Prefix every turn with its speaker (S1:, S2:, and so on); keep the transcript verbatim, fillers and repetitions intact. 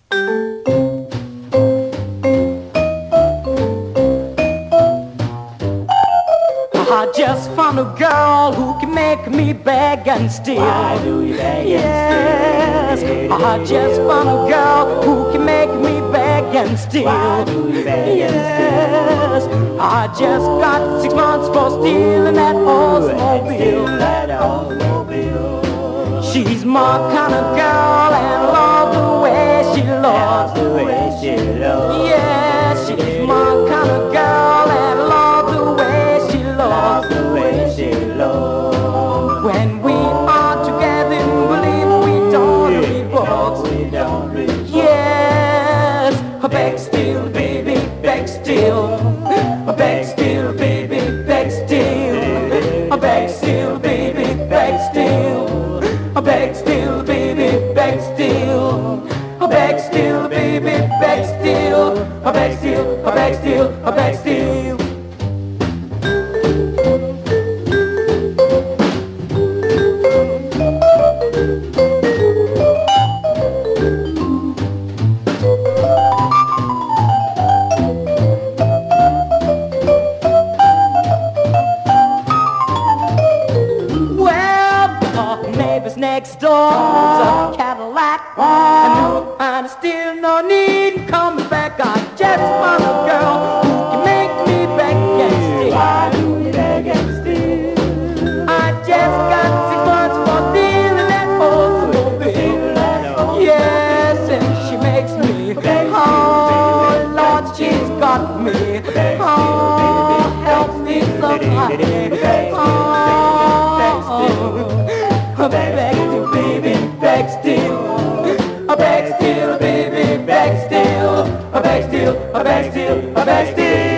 S1: I just found a girl who can make me beg and steal.
S2: Why do you beg
S1: Yes,
S2: and steal?
S1: I just found a girl who can make me beg and steal.
S2: Why do you beg and
S1: Yes,
S2: steal?
S1: I just got six months for stealing that
S2: Steal
S1: Oldsmobile.
S2: that Oldsmobile.
S1: She's my kind of girl and love the way she
S2: That's
S1: loves.
S2: the way she looks.
S1: Yeah, she's my kind of girl and love the way she
S2: That's
S1: loves.
S2: the way she looks.
S1: When we are together, believe we don't read books.
S2: We don't read books.
S1: Yes, beg still, baby, beg still. Beg still, baby, beg still. Beg still, baby, beg still. Beg still, baby, beg still. Beg still, baby, beg still. Beg still, beg still, beg still. Next door's a Cadillac, and I still no need coming back. I just want a girl who can make me beg and steal.
S2: Why do you beg and steal?
S1: I just got six months for stealing that Oldsmobile. Yes, and she makes me. Oh Lord, she's got me. Oh, help me somebody. Oh, beg still, baby, beg still. Beg still, baby, beg still. Beg still, beg still, beg still.